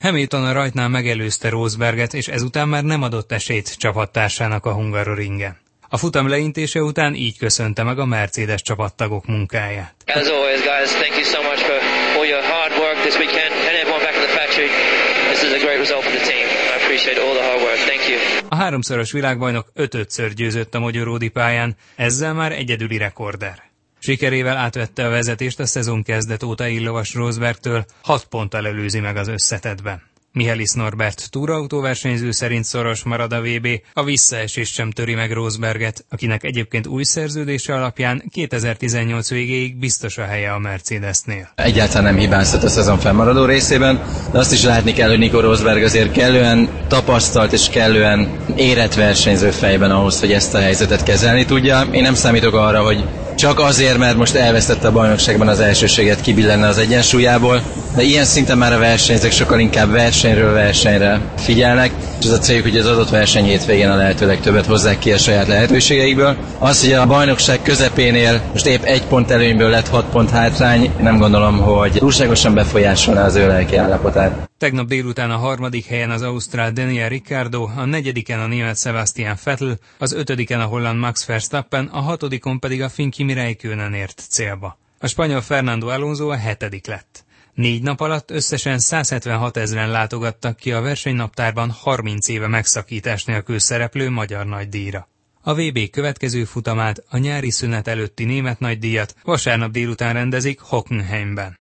Hamilton a rajtnál megelőzte Rosberget, és ezután már nem adott esélyt csapattársának a Hungaroringen. A futam leintése után így köszönte meg a Mercedes csapattagok munkáját. As always, guys, thank you so much for all your hard work this weekend and everyone back in the factory. This is a great result for the team. I appreciate all the hard work. Thank you. A háromszoros világbajnok 5-ször győzött a magyaródi pályán, ezzel már egyedüli rekorder. Sikerével átvette a vezetést a szezon kezdet óta illovas Rosbergtől, 6 ponttal előzi meg az összetettben. Michelis Norbert túraautóversenyző szerint szoros marad a VB, a visszaesés sem töri meg Rosberget, akinek egyébként új szerződése alapján 2018 végéig biztos a helye a Mercedesnél. Egyáltalán nem hibázott a szezon fennmaradó részében, de azt is látni kell, hogy Nico Rosberg azért kellően tapasztalt és kellően érett versenyző fejben ahhoz, hogy ezt a helyzetet kezelni tudja. Én nem számítok arra, hogy csak azért, mert most elvesztette a bajnokságban az elsőséget, kibillenne az egyensúlyából, de ilyen szinten már a versenyzők sokkal inkább versenyről versenyre figyelnek, és az a céljuk, hogy az adott verseny hétvégén a lehető legtöbbet hozzák ki a saját lehetőségeikből. Az, hogy a bajnokság közepénél most épp 1 pont előnyből lett 6 pont hátrány, nem gondolom, hogy túlságosan befolyásolná az ő lelki állapotát. Tegnap délután a 3. helyen az ausztrál Daniel Ricciardo, a 4. a német Sebastian Vettel, az 5. a holland Max Verstappen, a 6. pedig a finn Kimi Räikkönen ért célba. A spanyol Fernando Alonso a 7. lett. 4 nap alatt összesen 176 000-en látogattak ki a versenynaptárban 30 éve megszakítás nélkül szereplő magyar nagydíjra. A VB következő futamát, a nyári szünet előtti német nagydíjat vasárnap délután rendezik Hockenheimben.